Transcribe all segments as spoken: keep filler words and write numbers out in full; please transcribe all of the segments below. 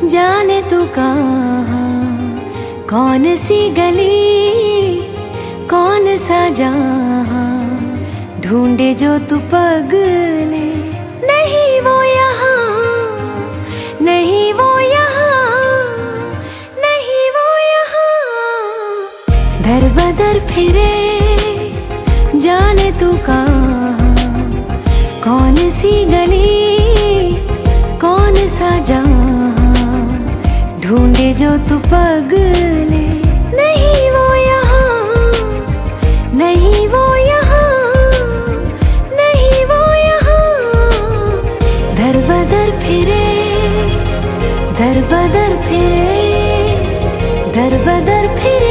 जाने तू कहाँ, कौन सी गली, कौन सा जहाँ, ढूंढे जो तू पगले। नहीं वो यहाँ, नहीं वो यहाँ, नहीं वो यहाँ। दर बदर फिरे जाने तू कहाँ, कौन सी गली, कौन सा जहाँ, ढूंढे जो तू पगले। नहीं वो यहाँ, नहीं वो यहाँ, नहीं वो यहाँ। दर बदर फिरे, दर बदर फिरे, दर बदर फिरे।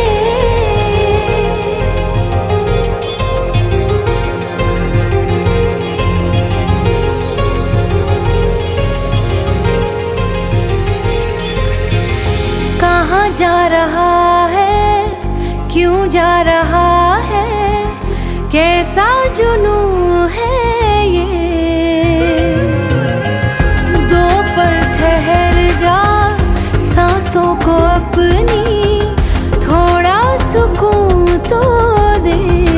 कहाँ जा रहा है, क्यों जा रहा है, कैसा जुनून है ये। दो पल ठहर जा, सांसों को अपनी थोड़ा सुकून तो दे।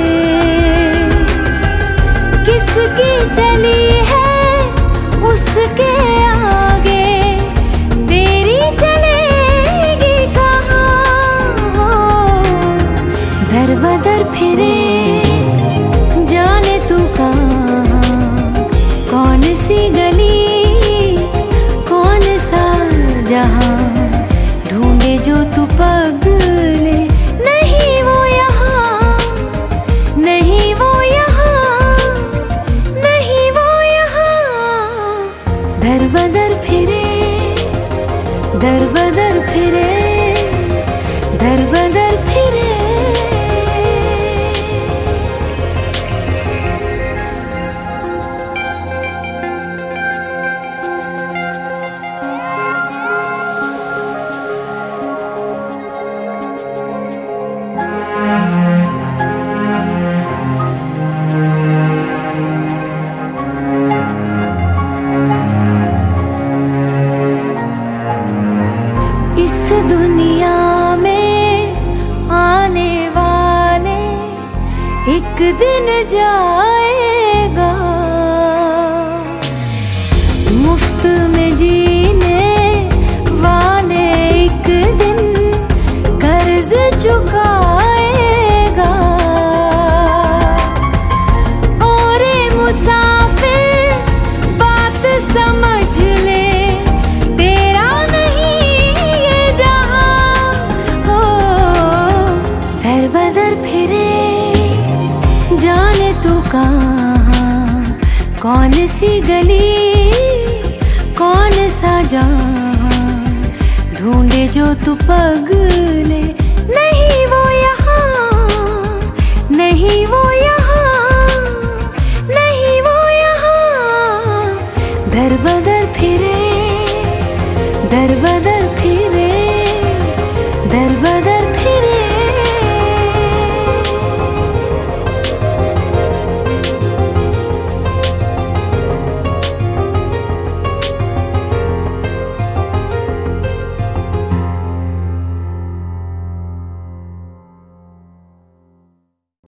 किसकी चली है उसके आगे, तेरी चलेगी कहाँ हो। दर बदर फिरे जाने तू कहाँ, कौन सी गली, कौन सा जहाँ, ढूंढे जो तू पगले। नहीं वो यहाँ, नहीं वो यहाँ, नहीं वो यहाँ। दर बदर फिरे, दर बदर फिरे, दर बदर फिरे। इस दुनिया में आने वाले एक दिन जाएगा, मुफ्त में जीने वाले एक दिन कर्ज चुकाएगा। और मुसाफिर बात समझ ले, तेरा नहीं ये जहां हो। दर बदर फिरे जाने तू कहाँ, कौन सी गली, कौन सा जहाँ, ढूंढे जो तू पगले। नहीं वो यहाँ, नहीं वो यहाँ, नहीं वो यहाँ। दर बदर फिरे, दर बदर